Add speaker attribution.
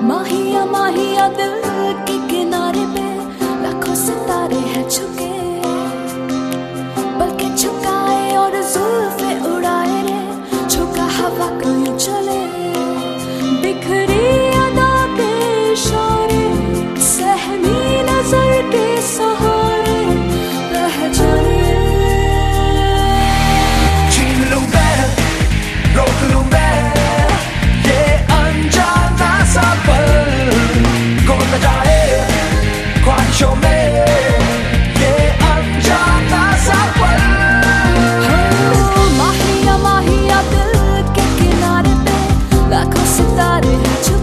Speaker 1: माहिया माहिया दिल के किनारे पे लाखों सितारे हैं छुके, बल्कि झुकाए और जुल्फे उड़ाए रे, झुका हवा को यूं चले, बिखरी अदा के इशारे, सहमी नजर के सहारे पहचाने।
Speaker 2: छीन लूं मैं, रोक लूं मैं ये अनजाना सा पल, खो न जाए ख्वाहिशों में ये अनजाना सा पल।
Speaker 1: माहिया माहिया दिल के किनारे पे लाखों सितारे हैं।